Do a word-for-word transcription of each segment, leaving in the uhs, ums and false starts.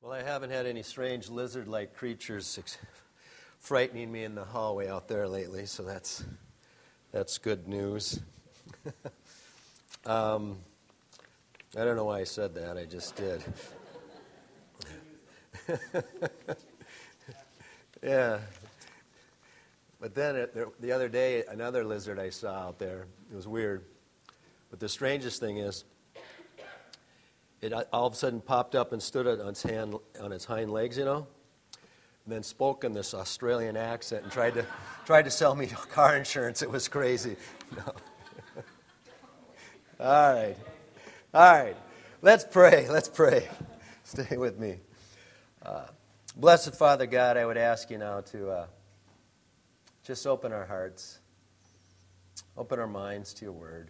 Well, I haven't had any strange lizard-like creatures ex- frightening me in the hallway out there lately, so that's that's good news. um, I don't know why I said that. I just did. Yeah. But then it, there, the other day, another lizard I saw out there. It was weird. But the strangest thing is, it all of a sudden popped up and stood on its hand, on its hind legs, you know, and then spoke in this Australian accent and tried to tried to sell me car insurance. It was crazy. No. All right, all right. Let's pray. Let's pray. Stay with me. Uh, blessed Father God, I would ask you now to uh, just open our hearts, open our minds to your word.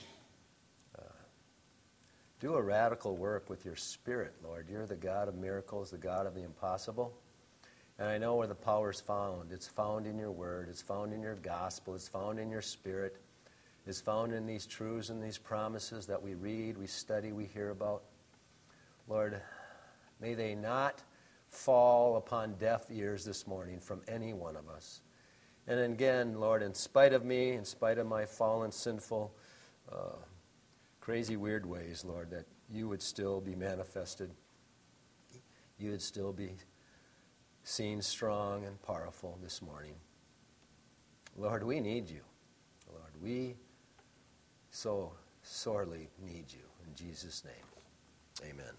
Do a radical work with your Spirit, Lord. You're the God of miracles, the God of the impossible. And I know where the power is found. It's found in your word. It's found in your gospel. It's found in your Spirit. It's found in these truths and these promises that we read, we study, we hear about. Lord, may they not fall upon deaf ears this morning from any one of us. And again, Lord, in spite of me, in spite of my fallen, sinful, uh, crazy, weird ways, Lord, that you would still be manifested. You would still be seen strong and powerful this morning. Lord, we need you. Lord, we so sorely need you. In Jesus' name, amen.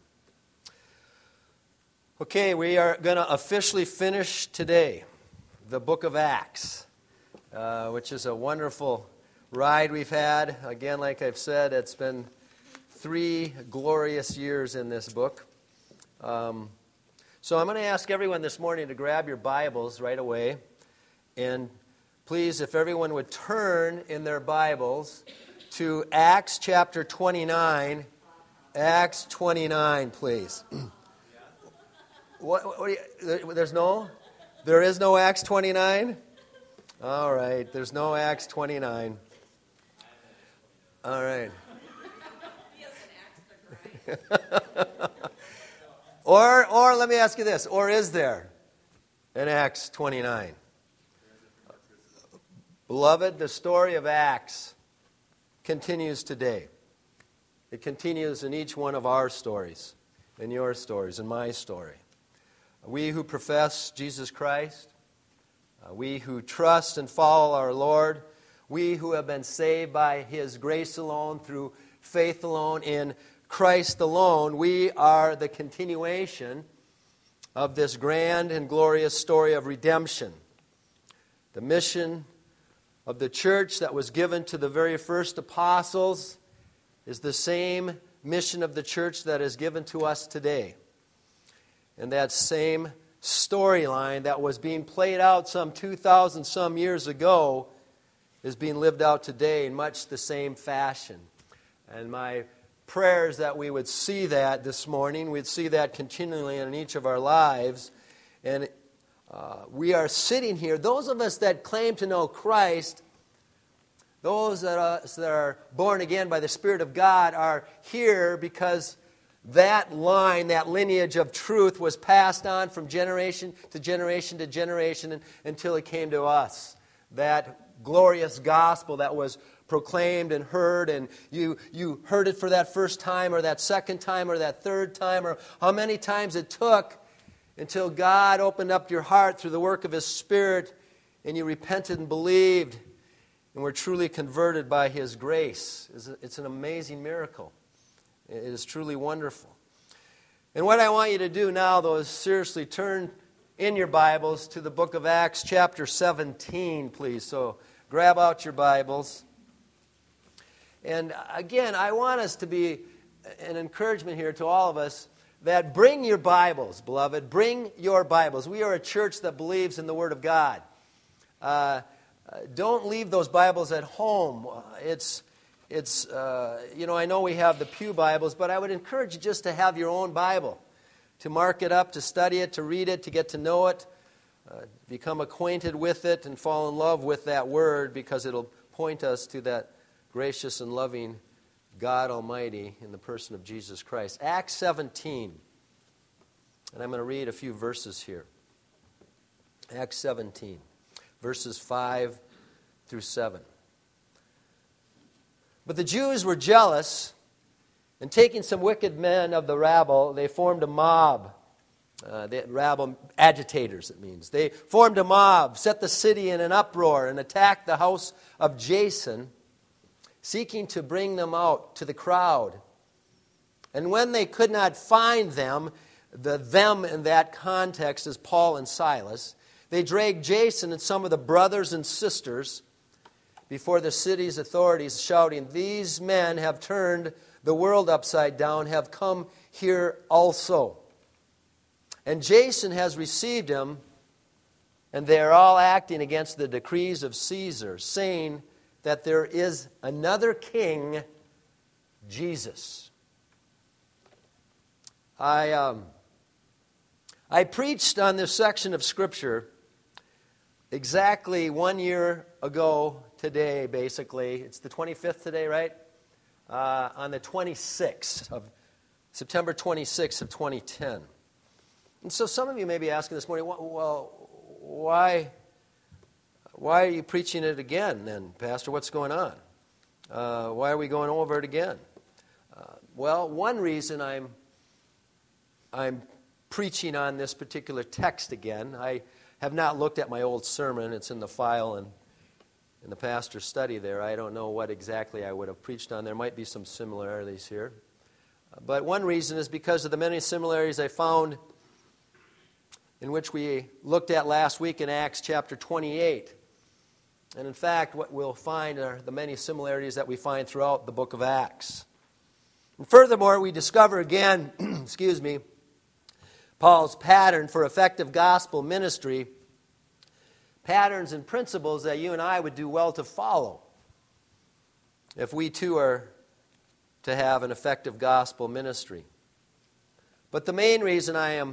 Okay, we are going to officially finish today the book of Acts, uh, which is a wonderful ride we've had. Again, like I've said, it's been three glorious years in this book. Um, so I'm going to ask everyone this morning to grab your Bibles right away. And please, if everyone would turn in their Bibles to Acts chapter twenty-nine. Acts twenty-nine, please. what, what do you, there's no? There is no Acts twenty-nine? All right, there's no Acts twenty-nine. All right. or, or let me ask you this: or is there an Acts twenty-nine? Beloved, the story of Acts continues today. It continues in each one of our stories, in your stories, in my story. We who profess Jesus Christ, uh, we who trust and follow our Lord, we who have been saved by His grace alone, through faith alone, in Christ alone, we are the continuation of this grand and glorious story of redemption. The mission of the church that was given to the very first apostles is the same mission of the church that is given to us today. And that same storyline that was being played out some two thousand some years ago is being lived out today in much the same fashion. And my prayer is that we would see that this morning. We'd see that continually in each of our lives. And uh, we are sitting here, those of us that claim to know Christ, those that are, that are born again by the Spirit of God, are here because that line, that lineage of truth was passed on from generation to generation to generation and, until it came to us. That glorious gospel that was proclaimed and heard, and you, you heard it for that first time or that second time or that third time, or how many times it took until God opened up your heart through the work of His Spirit and you repented and believed and were truly converted by His grace. It's an amazing miracle. It is truly wonderful. And what I want you to do now, though, is seriously turn in your Bibles to the book of Acts chapter seventeen, please. So grab out your Bibles. And again, I want us to be an encouragement here to all of us that bring your Bibles, beloved. Bring your Bibles. We are a church that believes in the Word of God. Uh, don't leave those Bibles at home. It's, it's uh, you know, I know we have the pew Bibles, but I would encourage you just to have your own Bible, to mark it up, to study it, to read it, to get to know it, uh, become acquainted with it, and fall in love with that Word, because it'll point us to that gracious and loving God Almighty in the person of Jesus Christ. Acts seventeen. And I'm going to read a few verses here. Acts seventeen, verses five through seven. But the Jews were jealous, and taking some wicked men of the rabble, they formed a mob. Uh, the rabble, agitators, it means. They formed a mob, set the city in an uproar, and attacked the house of Jason, seeking to bring them out to the crowd. And when they could not find them, the them in that context is Paul and Silas, they dragged Jason and some of the brothers and sisters before the city's authorities, shouting, "These men have turned the world upside down, have come here also. And Jason has received him, and they are all acting against the decrees of Caesar, saying that there is another king, Jesus." I um, I preached on this section of Scripture exactly one year ago today, basically. It's the twenty-fifth today, right? Uh, on the twenty-sixth of September twenty-sixth of twenty ten. And so some of you may be asking this morning, well, why, why are you preaching it again then, Pastor? What's going on? Uh, why are we going over it again? Uh, well, one reason I'm I'm preaching on this particular text again, I have not looked at my old sermon. It's in the file and in the pastor's study there. I don't know what exactly I would have preached on. There might be some similarities here. But one reason is because of the many similarities I found in which we looked at last week in Acts chapter twenty-eight. And in fact, what we'll find are the many similarities that we find throughout the book of Acts. And furthermore, we discover again, excuse me, Paul's pattern for effective gospel ministry, patterns and principles that you and I would do well to follow if we too are to have an effective gospel ministry. But the main reason I am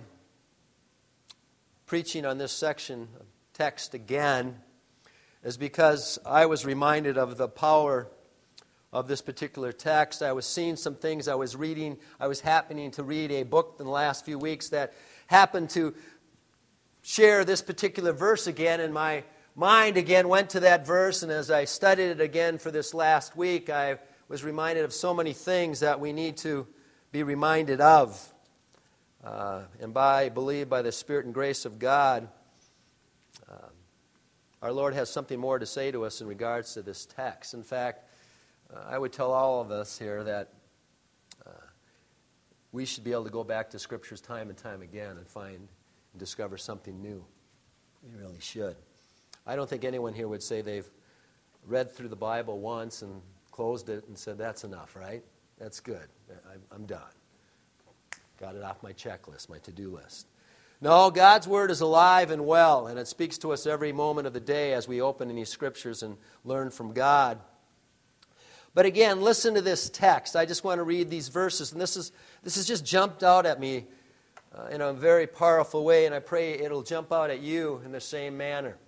preaching on this section of text again is because I was reminded of the power of this particular text. I was seeing some things I was reading. I was happening to read a book in the last few weeks that happened to share this particular verse again, and my mind again went to that verse, and as I studied it again for this last week, I was reminded of so many things that we need to be reminded of. Uh, and by, I believe, by the Spirit and grace of God, uh, our Lord has something more to say to us in regards to this text. In fact, uh, I would tell all of us here that uh, we should be able to go back to Scriptures time and time again and find and discover something new. We really should. I don't think anyone here would say they've read through the Bible once and closed it and said, "That's enough, right? That's good. I'm done. Got it off my checklist, my to-do list." No, God's Word is alive and well, and it speaks to us every moment of the day as we open in these Scriptures and learn from God. But again, listen to this text. I just want to read these verses, and this is this has just jumped out at me uh, in a very powerful way, and I pray it'll jump out at you in the same manner.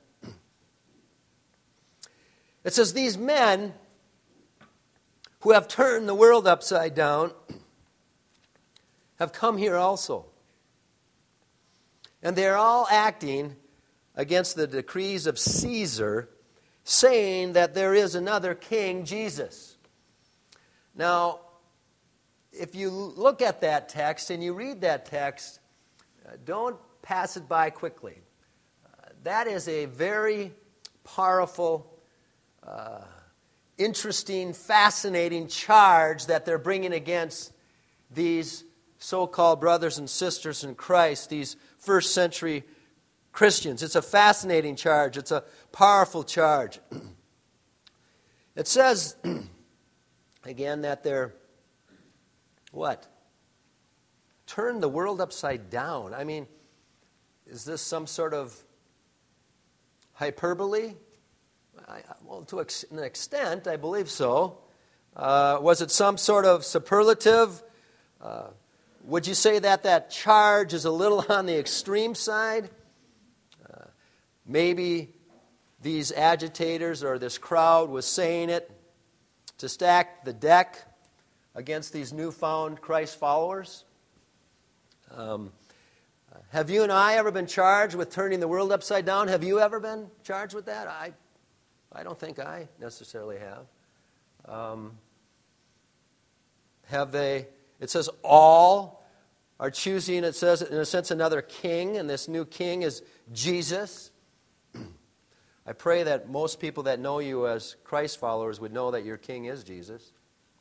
It says, "These men who have turned the world upside down have come here also. And they are all acting against the decrees of Caesar, saying that there is another king, Jesus." Now, if you look at that text and you read that text, uh, don't pass it by quickly. Uh, that is a very powerful, uh, interesting, fascinating charge that they're bringing against these so-called brothers and sisters in Christ, these first century Christians. It's a fascinating charge. It's a powerful charge. It says, again, that they're, what? Turn the world upside down. I mean, is this some sort of hyperbole? I, well, to ex- an extent, I believe so. Uh, was it some sort of superlative? Uh, Would you say that that charge is a little on the extreme side? Uh, maybe these agitators or this crowd was saying it to stack the deck against these newfound Christ followers. Um, Have you and I ever been charged with turning the world upside down? Have you ever been charged with that? I, I don't think I necessarily have. Um, have they? It says all are choosing, it says, in a sense, another king, and this new king is Jesus. I pray that most people that know you as Christ followers would know that your king is Jesus.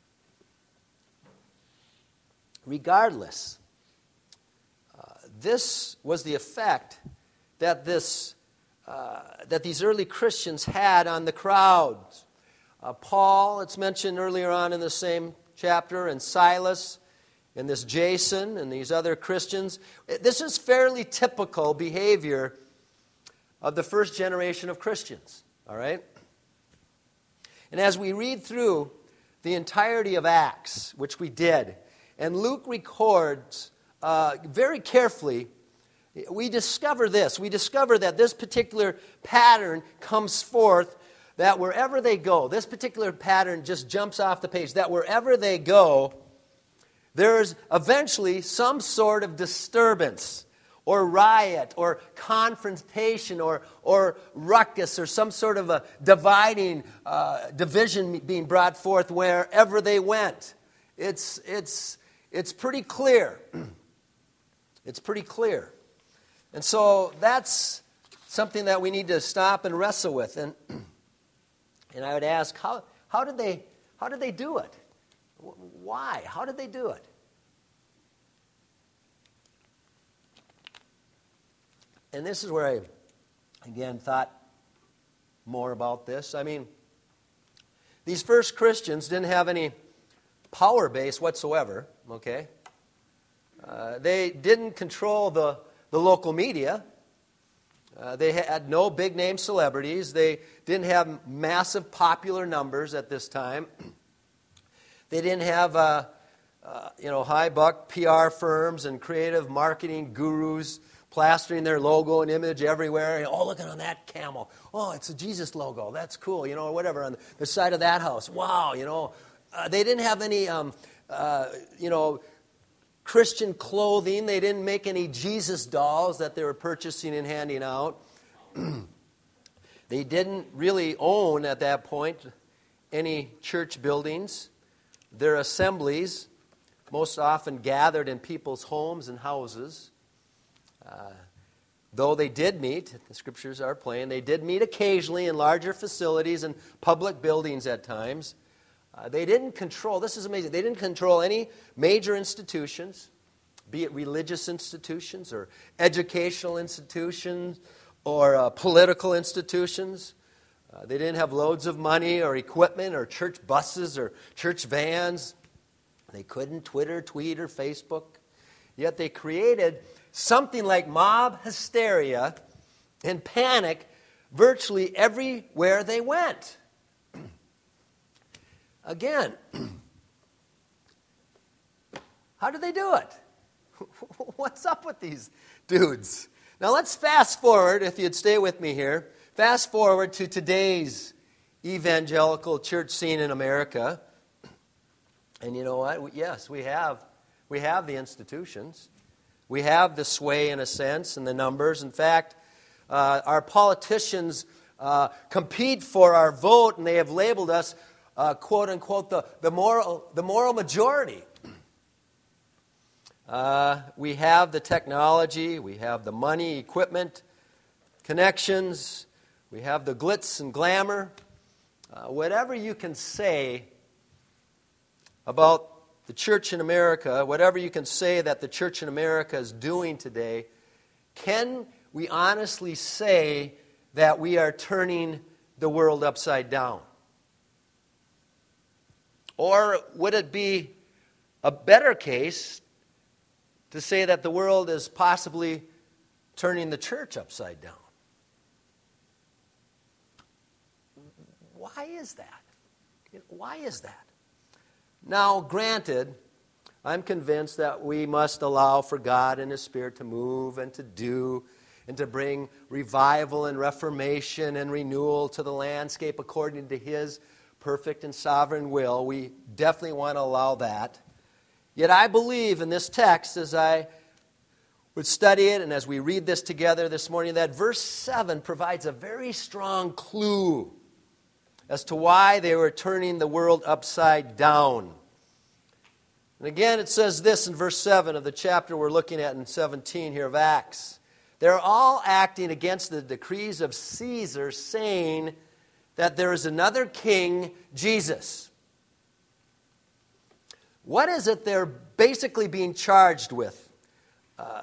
Regardless, uh, this was the effect that this uh, that these early Christians had on the crowds. Uh, Paul, it's mentioned earlier on in the same chapter, and Silas, and this Jason, and these other Christians. This is fairly typical behavior of the first generation of Christians, all right? And as we read through the entirety of Acts, which we did, and Luke records uh, very carefully, we discover this. We discover that this particular pattern comes forth, that wherever they go, this particular pattern just jumps off the page, that wherever they go, there's eventually some sort of disturbance, or riot, or confrontation, or or ruckus, or some sort of a dividing uh, division being brought forth wherever they went. It's it's it's pretty clear. It's pretty clear, and so that's something that we need to stop and wrestle with. And and I would ask, how how did they how did they do it? Why? How did they do it? And this is where I, again, thought more about this. I mean, these first Christians didn't have any power base whatsoever, okay? Uh, they didn't control the, the local media. Uh, they had no big-name celebrities. They didn't have massive popular numbers at this time. They didn't have, uh, uh, you know, high-buck P R firms and creative marketing gurus plastering their logo and image everywhere. Oh, look on that camel. Oh, it's a Jesus logo. That's cool. You know, or whatever on the side of that house. Wow. You know, uh, they didn't have any, um, uh, you know, Christian clothing. They didn't make any Jesus dolls that they were purchasing and handing out. They didn't really own at that point any church buildings. Their assemblies most often gathered in people's homes and houses. Uh, though they did meet, the scriptures are plain, they did meet occasionally in larger facilities and public buildings at times. Uh, they didn't control, this is amazing, they didn't control any major institutions, be it religious institutions or educational institutions or uh, political institutions. Uh, they didn't have loads of money or equipment or church buses or church vans. They couldn't Twitter, tweet, or Facebook. Yet they created something like mob hysteria and panic virtually everywhere they went. Again, how did they do it? What's up with these dudes? Now let's fast forward, if you'd stay with me here, fast forward to today's evangelical church scene in America. And you know what? Yes, we have we have the institutions. We have the sway, in a sense, and the numbers. In fact, uh, our politicians uh, compete for our vote, and they have labeled us, uh, quote unquote, the, the moral the moral majority. Uh, we have the technology, we have the money, equipment, connections, we have the glitz and glamour. Uh, whatever you can say about the church in America, whatever you can say that the church in America is doing today, can we honestly say that we are turning the world upside down? Or would it be a better case to say that the world is possibly turning the church upside down? Why is that? Why is that? Now, granted, I'm convinced that we must allow for God and His Spirit to move and to do and to bring revival and reformation and renewal to the landscape according to His perfect and sovereign will. We definitely want to allow that. Yet I believe in this text, as I would study it, and as we read this together this morning, that verse seven provides a very strong clue as to why they were turning the world upside down. And again, it says this in verse seven of the chapter we're looking at in seventeen here of Acts. They're all acting against the decrees of Caesar, saying that there is another king, Jesus. What is it they're basically being charged with? Uh,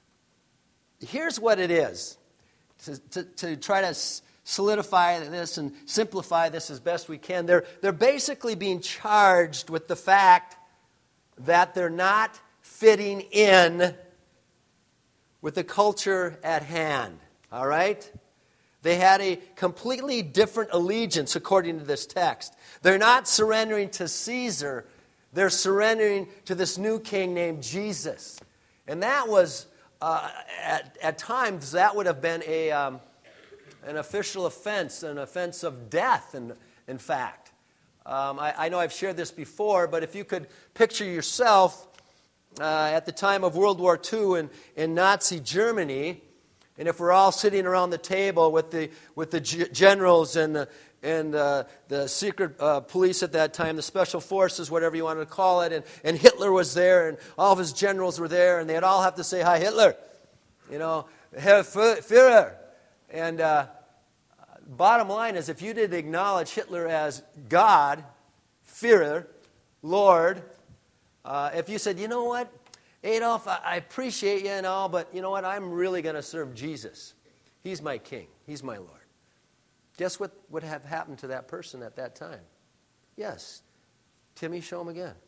here's what it is. To, to, to try to solidify this and simplify this as best we can, they're, they're basically being charged with the fact that they're not fitting in with the culture at hand. All right? They had a completely different allegiance according to this text. They're not surrendering to Caesar. They're surrendering to this new king named Jesus. And that was, uh, at, at times, that would have been a, um, an official offense, an offense of death, in, in fact. Um, I, I know I've shared this before, but if you could picture yourself uh, at the time of World War Two in, in Nazi Germany, and if we're all sitting around the table with the with the g- generals and the, and uh, the secret uh, police at that time, the special forces, whatever you want to call it, and, and Hitler was there, and all of his generals were there, and they'd all have to say, "Hi, Hitler," you know, "Herr Führer." And uh, bottom line is, if you did acknowledge Hitler as God, Führer, Lord, uh, if you said, "You know what, Adolf, I, I appreciate you and all, but you know what, I'm really going to serve Jesus. He's my king. He's my Lord." Guess what would have happened to that person at that time? Yes. Timmy, show him again.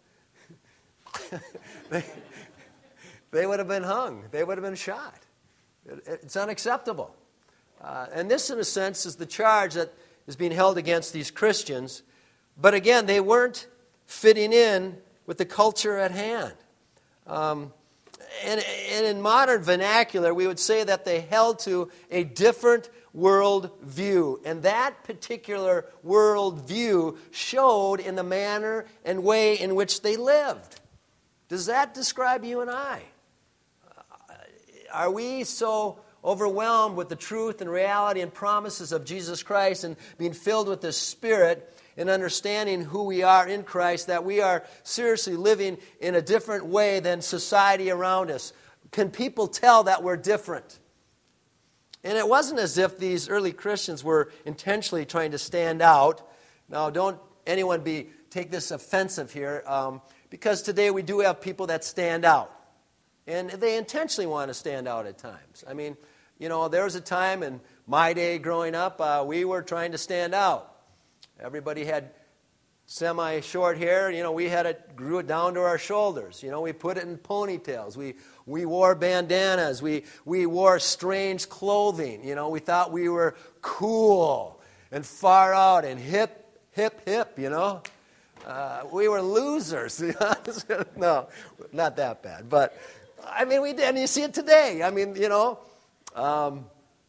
they, they would have been hung. They would have been shot. It, it's unacceptable. Uh, and this, in a sense, is the charge that is being held against these Christians. But again, they weren't fitting in with the culture at hand. Um, and, and in modern vernacular, we would say that they held to a different world view. And that particular world view showed in the manner and way in which they lived. Does that describe you and I? Uh, are we so overwhelmed with the truth and reality and promises of Jesus Christ and being filled with the Spirit and understanding who we are in Christ that we are seriously living in a different way than society around us? Can people tell that we're different? And it wasn't as if these early Christians were intentionally trying to stand out. Now, don't anyone be take this offensive here, um, because today we do have people that stand out. And they intentionally want to stand out at times. I mean, you know, there was a time in my day growing up, uh, we were trying to stand out. Everybody had semi-short hair. You know, we had it, grew it down to our shoulders. You know, we put it in ponytails. We we wore bandanas. We we wore strange clothing. You know, we thought we were cool and far out and hip, hip, hip, you know. Uh, we were losers. No, not that bad. But, I mean, we did. And you see it today. I mean, you know, um,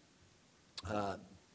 uh,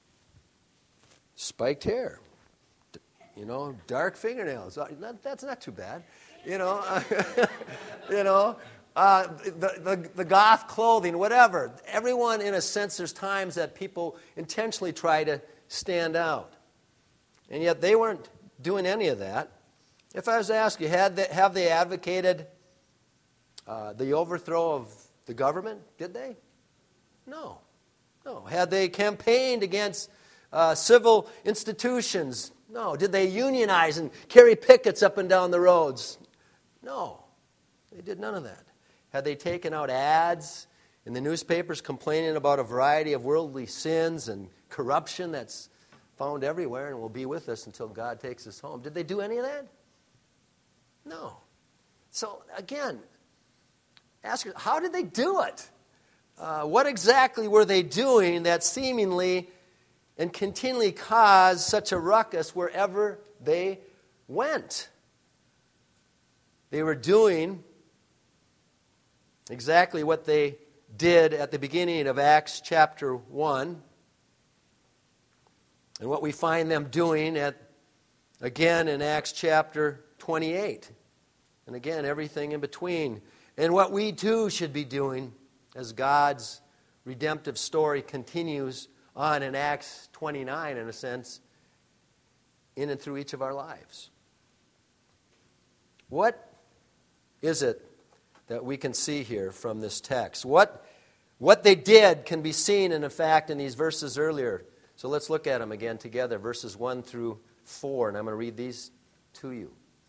spiked hair. You know, dark fingernails. Not, that's not too bad. You know, you know, uh, the, the the goth clothing, whatever. Everyone, in a sense, there's times that people intentionally try to stand out, and yet they weren't doing any of that. If I was to ask you, had they, have they advocated uh, the overthrow of the government? Did they? No, no. Had they campaigned against uh, civil institutions? No. Did they unionize and carry pickets up and down the roads? No. They did none of that. Had they taken out ads in the newspapers complaining about a variety of worldly sins and corruption that's found everywhere and will be with us until God takes us home? Did they do any of that? No. So, again, ask yourself, how did they do it? Uh, what exactly were they doing that seemingly and continually caused such a ruckus wherever they went? They were doing exactly what they did at the beginning of Acts chapter one, and what we find them doing at again in Acts chapter twenty-eight, and again everything in between. And what we too should be doing as God's redemptive story continues on in Acts twenty-nine, in a sense, in and through each of our lives. What is it that we can see here from this text? What, what they did can be seen, in fact, in these verses earlier. So let's look at them again together, verses one through four, and I'm going to read these to you.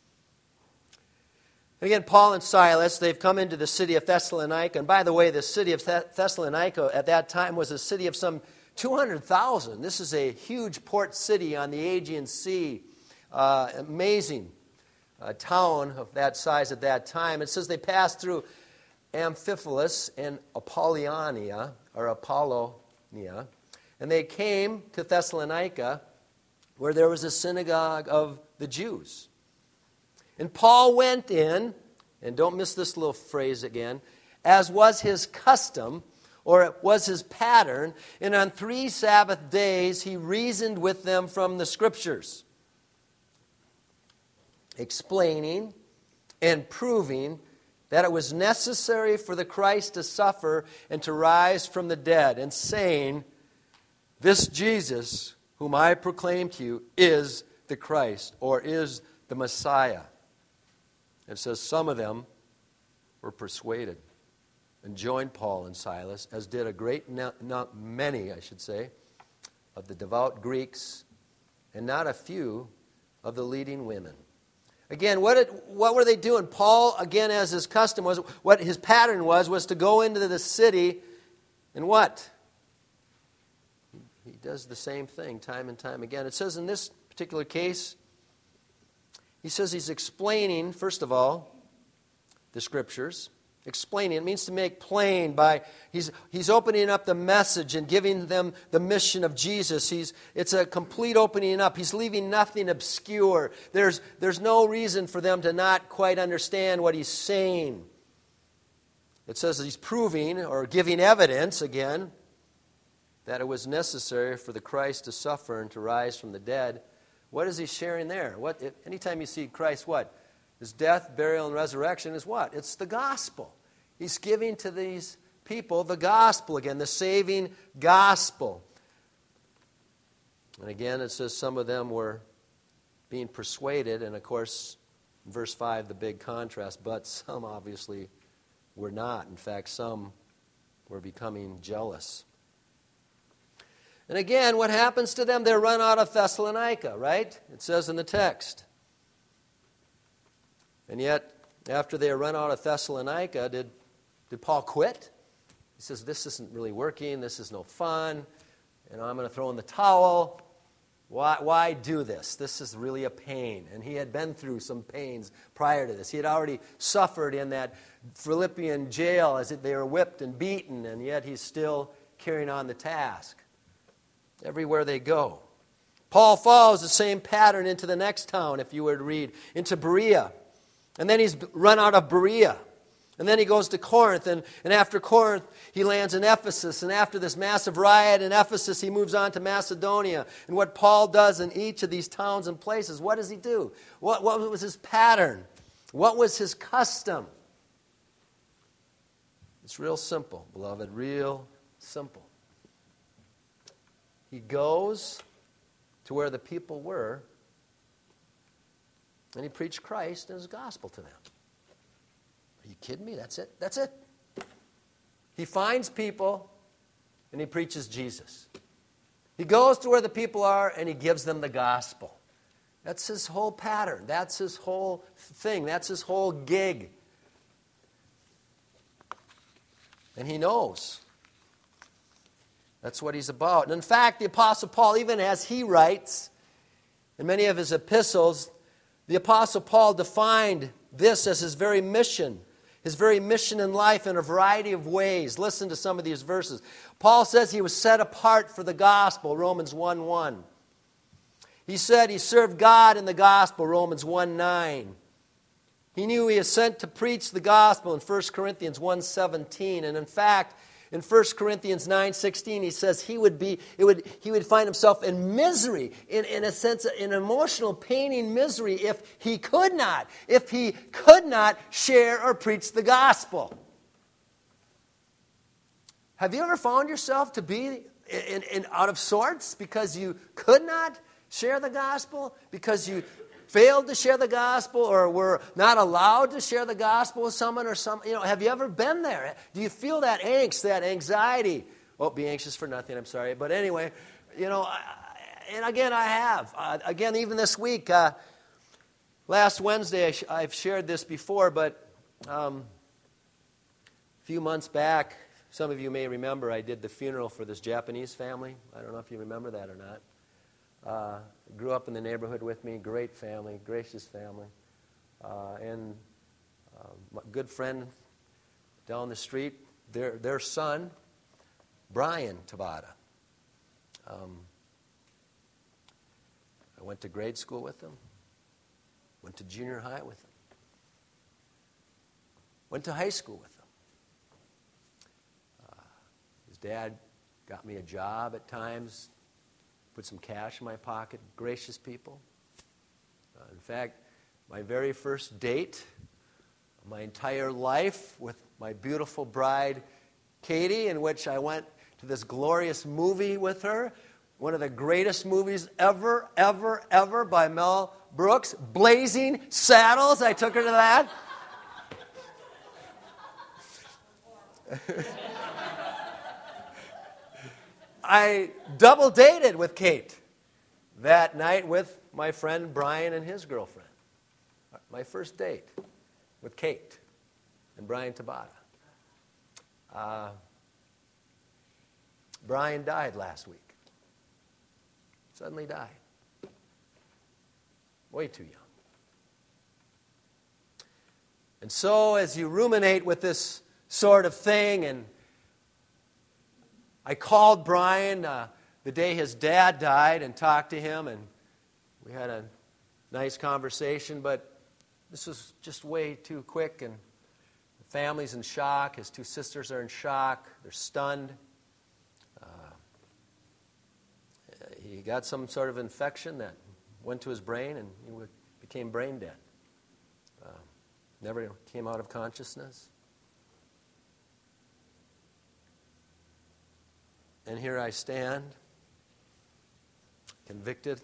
And again, Paul and Silas, they've come into the city of Thessalonica. And by the way, the city of Thessalonica at that time was a city of some two hundred thousand. This is a huge port city on the Aegean Sea. Uh, amazing uh, town of that size at that time. It says they passed through Amphipolis and Apollonia, or Apollonia, and they came to Thessalonica, where there was a synagogue of the Jews. And Paul went in, and don't miss this little phrase again, as was his custom, or it was his pattern, and on three Sabbath days he reasoned with them from the Scriptures, explaining and proving that it was necessary for the Christ to suffer and to rise from the dead, and saying, "This Jesus, whom I proclaim to you, is the Christ," or is the Messiah. It says some of them were persuaded and joined Paul and Silas, as did a great, not many, I should say, of the devout Greeks, and not a few of the leading women. Again, what it, what were they doing? Paul, again, as his custom was, what his pattern was, was to go into the city and what? He does the same thing time and time again. It says in this particular case, he says he's explaining, first of all, the Scriptures. Explaining, it means to make plain by, he's, he's opening up the message and giving them the mission of Jesus. He's, it's a complete opening up. He's leaving nothing obscure. There's, there's no reason for them to not quite understand what he's saying. It says he's proving, or giving evidence, again, that it was necessary for the Christ to suffer and to rise from the dead. What is he sharing there? What? Anytime you see Christ, what? His death, burial, and resurrection is what? It's the gospel. He's giving to these people the gospel again, the saving gospel. And again, it says some of them were being persuaded, and of course, in verse five, the big contrast, but some obviously were not. In fact, some were becoming jealous. And again, what happens to them? They're run out of Thessalonica, right? It says in the text. And yet, after they are run out of Thessalonica, did, did Paul quit? He says, this isn't really working, this is no fun, and I'm going to throw in the towel. Why, why do this? This is really a pain. And he had been through some pains prior to this. He had already suffered in that Philippian jail as they were whipped and beaten, and yet he's still carrying on the task everywhere they go. Paul follows the same pattern into the next town, if you were to read, into Berea. And then he's run out of Berea. And then he goes to Corinth. And, and after Corinth, he lands in Ephesus. And after this massive riot in Ephesus, he moves on to Macedonia. And what Paul does in each of these towns and places, what does he do? What, what was his pattern? What was his custom? It's real simple, beloved. Real simple. He goes to where the people were, and he preached Christ and his gospel to them. Are you kidding me? That's it. That's it. He finds people, and he preaches Jesus. He goes to where the people are, and he gives them the gospel. That's his whole pattern. That's his whole thing. That's his whole gig. And he knows. That's what he's about. And in fact, the Apostle Paul, even as he writes in many of his epistles, the Apostle Paul defined this as his very mission, his very mission in life in a variety of ways. Listen to some of these verses. Paul says he was set apart for the gospel, Romans one one. He said he served God in the gospel, Romans one nine. He knew he was sent to preach the gospel in First Corinthians one seventeen. And in fact, in First Corinthians nine sixteen, he says he would be, it would, he would find himself in misery, in, in a sense, in emotional paining misery if he could not, if he could not share or preach the gospel. Have you ever found yourself to be in, in, out of sorts because you could not share the gospel? Because you failed to share the gospel, or were not allowed to share the gospel with someone or some, you know, have you ever been there? Do you feel that angst, that anxiety? Oh, be anxious for nothing, I'm sorry. But anyway, you know, I, and again, I have. Uh, again, even this week, uh, last Wednesday, I sh- I've shared this before, but um, a few months back, some of you may remember, I did the funeral for this Japanese family. I don't know if you remember that or not. Uh, grew up in the neighborhood with me, great family, gracious family. Uh, and uh, my good friend down the street, their, their son, Brian Tabata. Um, I went to grade school with him, went to junior high with him, went to high school with him. Uh, his dad got me a job at times, put some cash in my pocket, gracious people. Uh, in fact, my very first date, my entire life with my beautiful bride, Katie, in which I went to this glorious movie with her, one of the greatest movies ever, ever, ever by Mel Brooks, Blazing Saddles. I took her to that. I double dated with Kate that night with my friend Brian and his girlfriend. My first date with Kate and Brian Tabata. Uh, Brian died last week. Suddenly died. Way too young. And so as you ruminate with this sort of thing, and I called Brian uh, the day his dad died and talked to him, and we had a nice conversation, but this was just way too quick, and the family's in shock. His two sisters are in shock. They're stunned. Uh, he got some sort of infection that went to his brain, and he became brain dead. Uh, never came out of consciousness. And here I stand, convicted.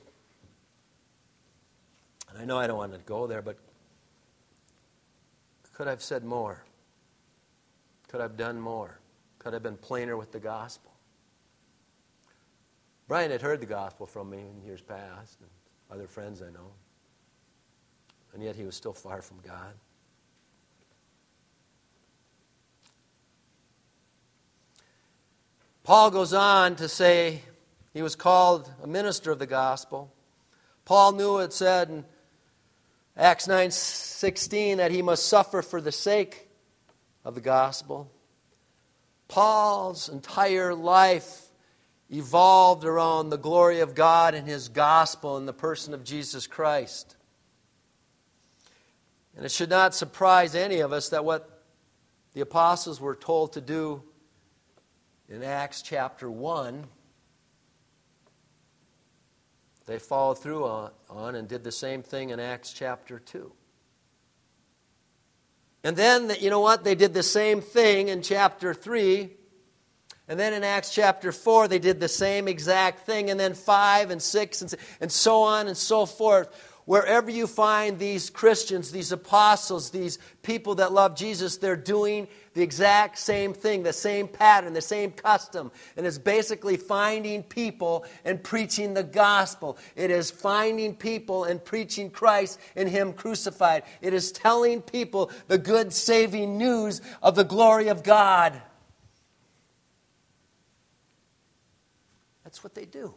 And I know I don't want to go there, but could I have said more? Could I have done more? Could I have been plainer with the gospel? Brian had heard the gospel from me in years past, and other friends I know. And yet he was still far from God. Paul goes on to say he was called a minister of the gospel. Paul knew it said in Acts nine sixteen that he must suffer for the sake of the gospel. Paul's entire life evolved around the glory of God and his gospel in the person of Jesus Christ. And it should not surprise any of us that what the apostles were told to do in Acts chapter one, they followed through on, on and did the same thing in Acts chapter two. And then, you know what? They did the same thing in chapter three. And then in Acts chapter four, they did the same exact thing. And then five and six and, and so on and so forth. Wherever you find these Christians, these apostles, these people that love Jesus, they're doing the exact same thing, the same pattern, the same custom. And it's basically finding people and preaching the gospel. It is finding people and preaching Christ and Him crucified. It is telling people the good saving news of the glory of God. That's what they do.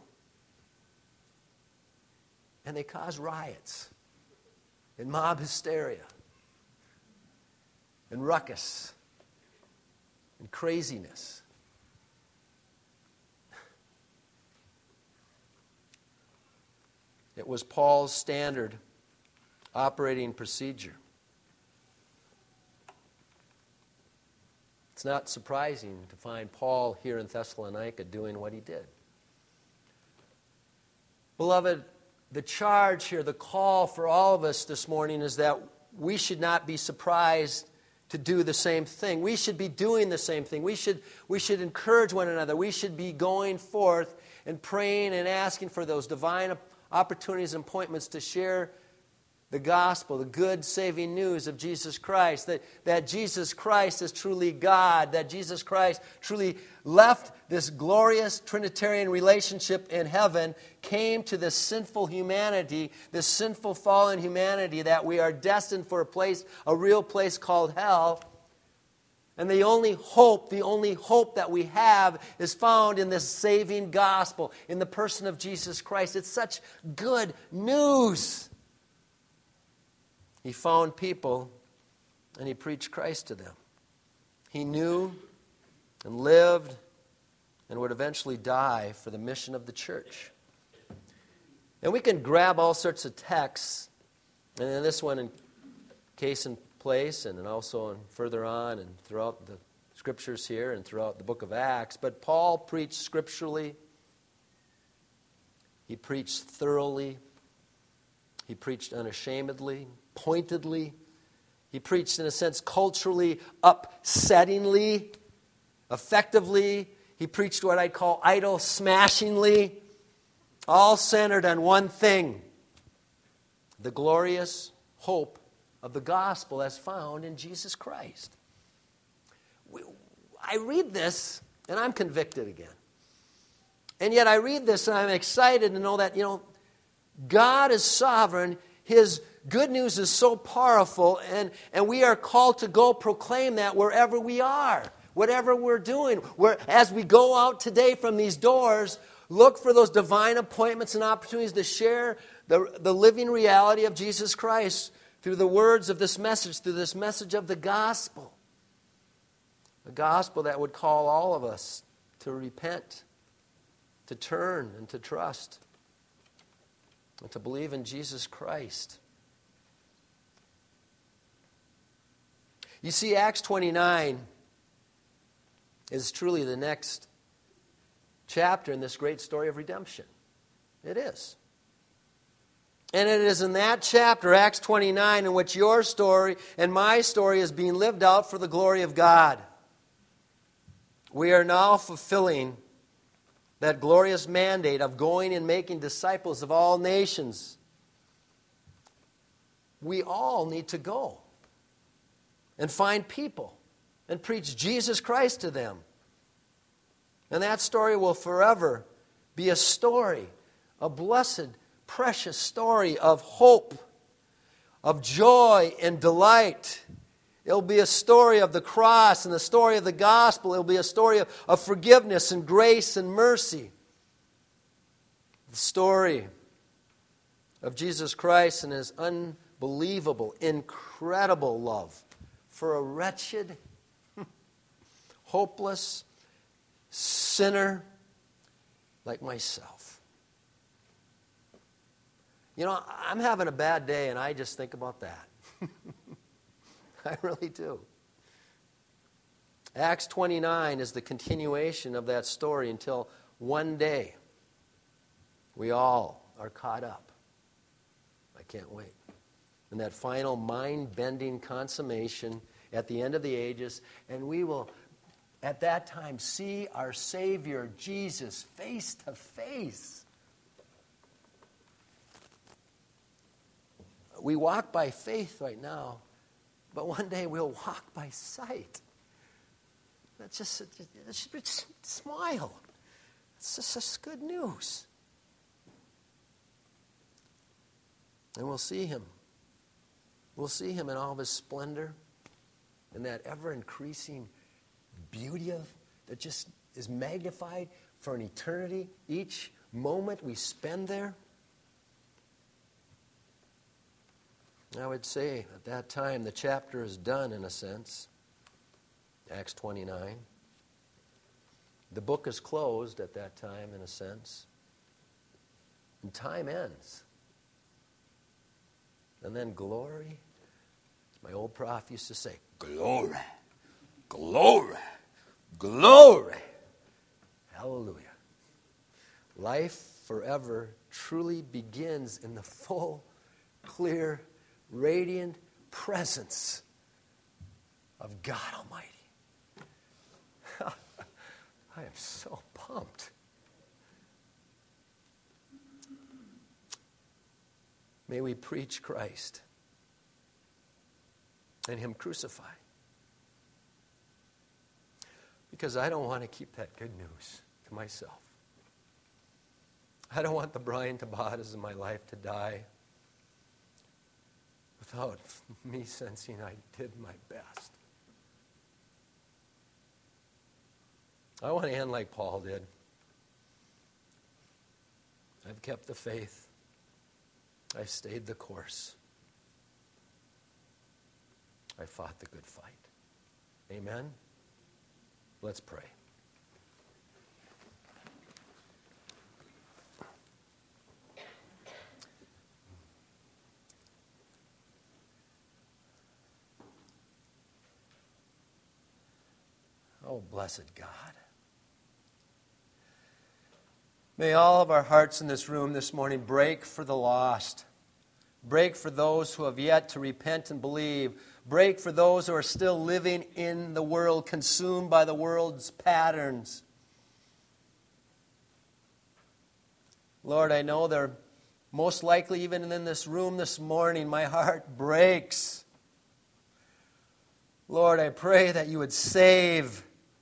And they cause riots and mob hysteria and ruckus and craziness. It was Paul's standard operating procedure. It's not surprising to find Paul here in Thessalonica doing what he did. Beloved, the charge here, the call for all of us this morning is that we should not be surprised to do the same thing. We should be doing the same thing. We should, we should encourage one another. We should be going forth and praying and asking for those divine opportunities and appointments to share the gospel, the good saving news of Jesus Christ, that, that Jesus Christ is truly God, that Jesus Christ truly left this glorious Trinitarian relationship in heaven, came to this sinful humanity, this sinful fallen humanity, that we are destined for a place, a real place called hell. And the only hope, the only hope that we have is found in this saving gospel, in the person of Jesus Christ. It's such good news. He found people and he preached Christ to them. He knew and lived and would eventually die for the mission of the church. And we can grab all sorts of texts, and in this one in case in place, and then also in further on and throughout the scriptures here and throughout the book of Acts. But Paul preached scripturally. He preached thoroughly. He preached unashamedly, pointedly. He preached, in a sense, culturally, upsettingly, effectively. He preached what I'd call idol-smashingly, all centered on one thing: the glorious hope of the gospel as found in Jesus Christ. We, I read this, and I'm convicted again. And yet I read this, and I'm excited to know that, you know, God is sovereign. His good news is so powerful, and, and we are called to go proclaim that wherever we are, whatever we're doing. Where, as we go out today from these doors, look for those divine appointments and opportunities to share the, the living reality of Jesus Christ through the words of this message, through this message of the gospel. A gospel that would call all of us to repent, to turn, and to trust, and to believe in Jesus Christ. You see, Acts twenty-nine is truly the next chapter in this great story of redemption. It is. And it is in that chapter, Acts twenty-nine, in which your story and my story is being lived out for the glory of God. We are now fulfilling that glorious mandate of going and making disciples of all nations. We all need to go and find people and preach Jesus Christ to them. And that story will forever be a story, a blessed, precious story of hope, of joy and delight. It'll be a story of the cross and the story of the gospel. It'll be a story of, of forgiveness and grace and mercy. The story of Jesus Christ and His unbelievable, incredible love for a wretched, hopeless sinner like myself. You know, I'm having a bad day and I just think about that. I really do. Acts twenty-nine is the continuation of that story until one day we all are caught up. I can't wait. And that final mind-bending consummation at the end of the ages, and we will at that time see our Savior Jesus face to face. We walk by faith right now, but one day we'll walk by sight. That's just, just, just smile. It's just, just good news. And we'll see Him. We'll see Him in all of His splendor, and that ever-increasing beauty of that just is magnified for an eternity. Each moment we spend there. I would say at that time the chapter is done in a sense. Acts twenty-nine. The book is closed at that time in a sense. And time ends. And then glory. My old prof used to say, glory, glory, glory. Hallelujah. Life forever truly begins in the full, clear, radiant presence of God Almighty. I am so pumped. May we preach Christ and Him crucified. Because I don't want to keep that good news to myself. I don't want the Brian Tabatas in my life to die without me sensing I did my best. I want to end like Paul did. I've kept the faith. I've stayed the course. I fought the good fight. Amen? Let's pray. Oh, blessed God. May all of our hearts in this room this morning break for the lost. Break for those who have yet to repent and believe. Break for those who are still living in the world, consumed by the world's patterns. Lord, I know they're most likely even in this room this morning. My heart breaks. Lord, I pray that you would save.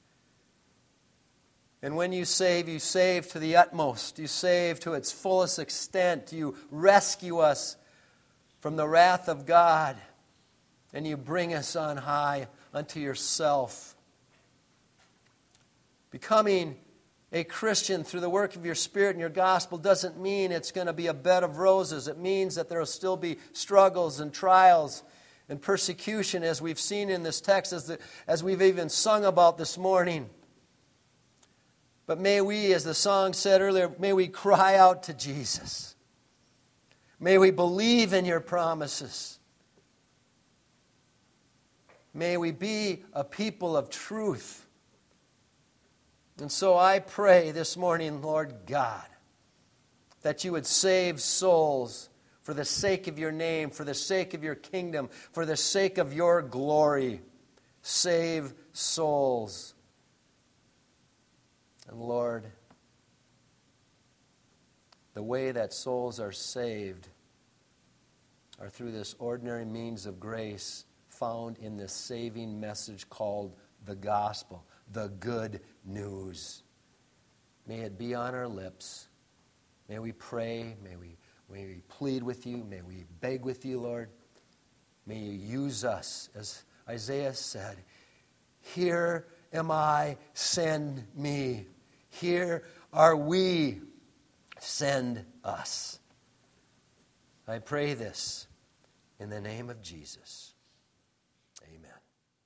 And when you save, you save to the utmost. You save to its fullest extent. You rescue us from the wrath of God. And you bring us on high unto yourself. Becoming a Christian through the work of your Spirit and your gospel doesn't mean it's going to be a bed of roses. It means that there will still be struggles and trials and persecution, as we've seen in this text, as, the, as we've even sung about this morning. But may we, as the song said earlier, may we cry out to Jesus. May we believe in your promises. May we be a people of truth. And so I pray this morning, Lord God, that you would save souls for the sake of your name, for the sake of your kingdom, for the sake of your glory. Save souls. And Lord, the way that souls are saved are through this ordinary means of grace found in this saving message called the gospel, the good news. May it be on our lips. May we pray. May we, may we plead with you. May we beg with you, Lord. May you use us. As Isaiah said, here am I, send me. Here are we, send us. I pray this in the name of Jesus. Amen.